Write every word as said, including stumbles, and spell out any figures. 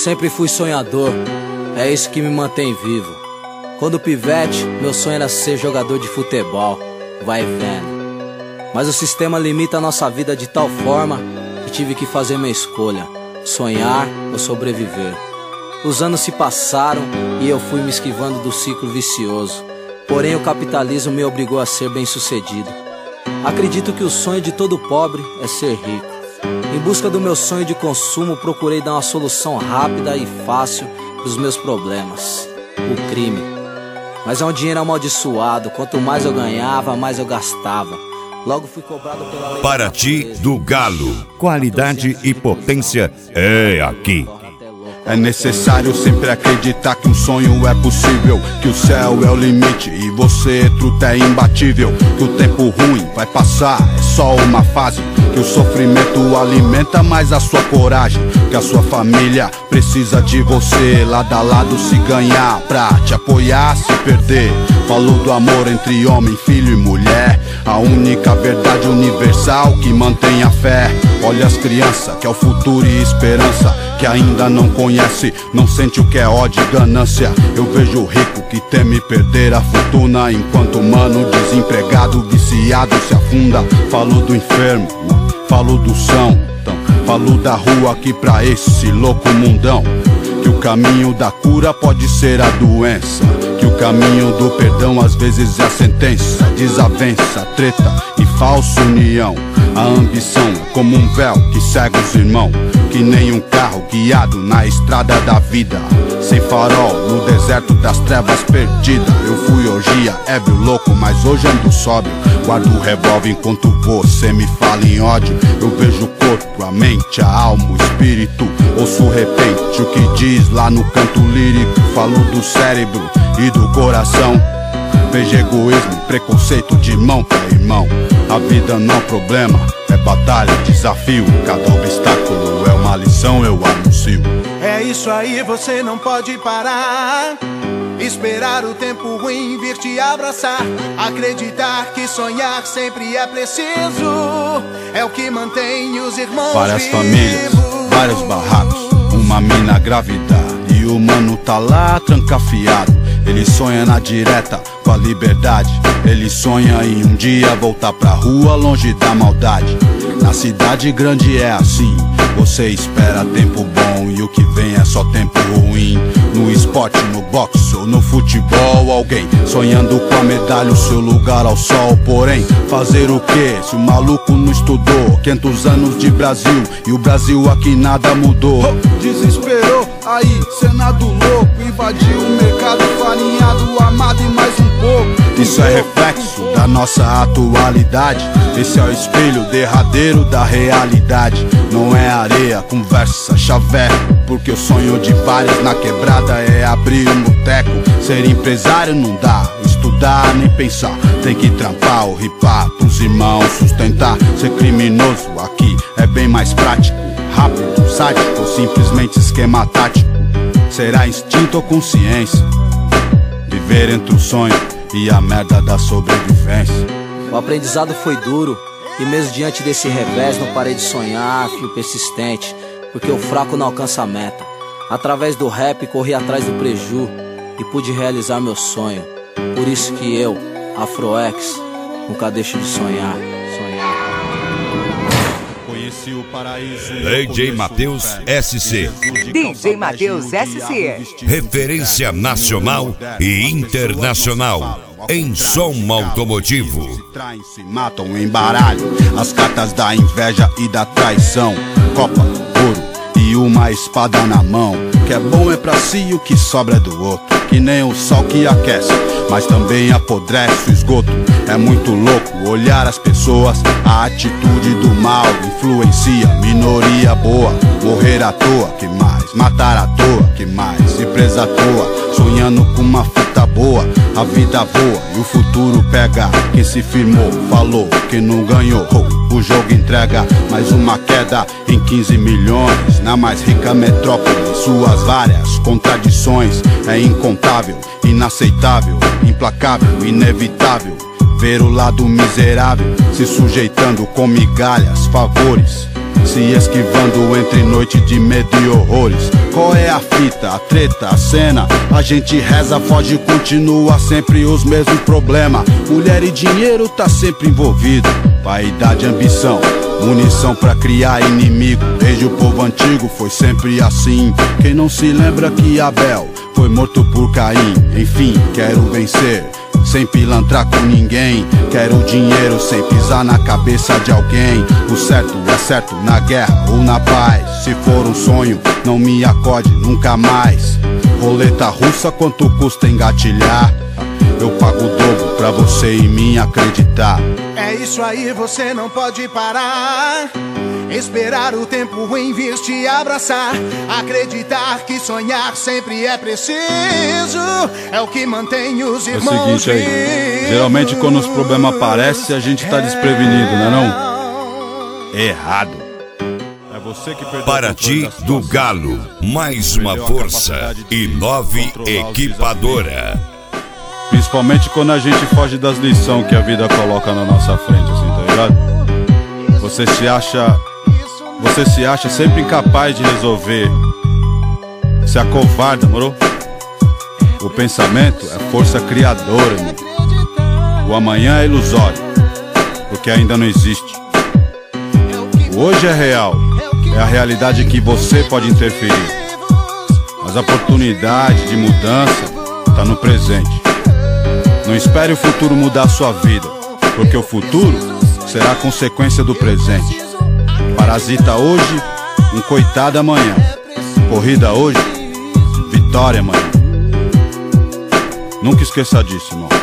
Sempre fui sonhador, é isso que me mantém vivo. Quando pivete, meu sonho era ser jogador de futebol, vai vendo. Mas o sistema limita a nossa vida de tal forma que tive que fazer minha escolha: sonhar ou sobreviver. Os anos se passaram e eu fui me esquivando do ciclo vicioso. Porém o capitalismo me obrigou a ser bem-sucedido. Acredito que o sonho de todo pobre é ser rico. Em busca do meu sonho de consumo, procurei dar uma solução rápida e fácil para os meus problemas: o crime. Mas é um dinheiro amaldiçoado, quanto mais eu ganhava, mais eu gastava. Logo fui cobrado pela lei. Paraty do Galo, qualidade e potência é aqui. É necessário sempre acreditar que um sonho é possível, que o céu é o limite e você, truta, é imbatível. Que o tempo ruim vai passar, é só uma fase. Que o sofrimento alimenta mais a sua coragem. Que a sua família precisa de você, lado a lado se ganhar, pra te apoiar, se perder. Falou do amor entre homem, filho e mulher, a única verdade universal que mantém a fé. Olha as crianças, que é o futuro e esperança, que ainda não conhece, não sente o que é ódio e ganância. Eu vejo o rico que teme perder a fortuna, enquanto o mano desempregado, viciado se afunda. Falo do enfermo, falo do são, então, falo da rua que pra esse louco mundão. Que o caminho da cura pode ser a doença, que o caminho do perdão às vezes é a sentença. Desavença, treta e falsa união. A ambição é como um véu que cega os irmãos, que nem um carro guiado na estrada da vida, sem farol, no deserto das trevas perdida. Eu fui orgia, ébrio, louco, mas hoje ando sóbrio. Guardo o revólver enquanto você me fala em ódio. Eu vejo o corpo, a mente, a alma, o espírito. Ouço repente o que diz lá no canto lírico. Falo do cérebro e do coração. Vejo egoísmo, preconceito de irmão pra irmão. A vida não é problema, é batalha, desafio. Cada obstáculo é uma lição, eu anuncio. É isso aí, você não pode parar. Esperar o tempo ruim vir te abraçar. Acreditar que sonhar sempre é preciso. É o que mantém os irmãos Várias vivos. famílias, vários barracos, uma mina grávida e o mano tá lá trancafiado. Ele sonha na direta com a liberdade. Ele sonha em um dia voltar pra rua longe da maldade. Na cidade grande é assim, você espera tempo bom e o que vem é só tempo ruim. No esporte, no boxe ou no futebol, alguém sonhando com a medalha, o seu lugar ao sol. Porém, fazer o que se o maluco não estudou? quinhentos anos de Brasil e o Brasil aqui nada mudou. Desesperou, aí Senado louco, invadiu o mercado farinhado, amado e mais um pouco. Isso é reflexo da nossa atualidade. Esse é o espelho derradeiro da realidade. Não é areia, conversa, chaveco, porque o sonho de vários na quebrada é abrir um boteco. Ser empresário não dá, estudar nem pensar. Tem que trampar ou ripar pros irmãos sustentar. Ser criminoso aqui é bem mais prático, rápido, sádico ou simplesmente esquema tático. Será instinto ou consciência? Viver entre o sonho e a merda da sobrevivência. O aprendizado foi duro e mesmo diante desse revés não parei de sonhar, fui persistente, porque o fraco não alcança a meta. Através do rap corri atrás do preju e pude realizar meu sonho. Por isso que eu, Afroex, nunca deixo de sonhar, sonhar. Conheci o paraíso. D J Matheus S C. D J Matheus S C. Referência nacional e internacional em som automotivo. Se traem, se matam em baralho, as cartas da inveja e da traição. Copa, ouro e uma espada na mão. O que é bom é pra si e o que sobra é do outro. Que nem o sol que aquece, mas também apodrece o esgoto. É muito louco olhar as pessoas, a atitude do mal influencia. Minoria boa, morrer à toa, que mais? Matar à toa, que mais? Ir presa à toa, sonhando com uma fita boa. A vida voa e o futuro pega. Quem se firmou, falou que não ganhou. O jogo entrega mais uma queda em quinze milhões. Na mais rica metrópole, suas várias contradições. É incontável, inaceitável, implacável, inevitável ver o lado miserável se sujeitando com migalhas, favores se esquivando entre noite de medo e horrores. Qual é a fita, a treta, a cena? A gente reza, foge, continua sempre os mesmos problemas. Mulher e dinheiro tá sempre envolvido. Vaidade, ambição, munição pra criar inimigo. Desde o povo antigo foi sempre assim. Quem não se lembra que Abel foi morto por Caim? Enfim, quero vencer sem pilantrar com ninguém. Quero dinheiro sem pisar na cabeça de alguém. O certo é certo na guerra ou na paz. Se for um sonho, não me acode nunca mais. Roleta russa, quanto custa engatilhar? Eu pago o dobro pra você e mim acreditar. É isso aí, você não pode parar. Esperar o tempo ruim vir te abraçar. Acreditar que sonhar sempre é preciso. É o que mantém os irmãos. É o seguinte aí, geralmente quando os problemas aparecem, a gente tá desprevenido, não é não? Errado. É você que perdeu. Paraty do Galo, mais uma força e nove equipadora. Principalmente quando a gente foge das lições que a vida coloca na nossa frente, assim, tá ligado? Você se acha, você se acha sempre incapaz de resolver. Se acovarda, moro? O pensamento é força criadora, irmão. O amanhã é ilusório, porque ainda não existe. O hoje é real, é a realidade que você pode interferir. Mas a oportunidade de mudança tá no presente. Não espere o futuro mudar a sua vida, porque o futuro será a consequência do presente. Parasita hoje, um coitado amanhã. Corrida hoje, vitória amanhã. Nunca esqueça disso, irmão.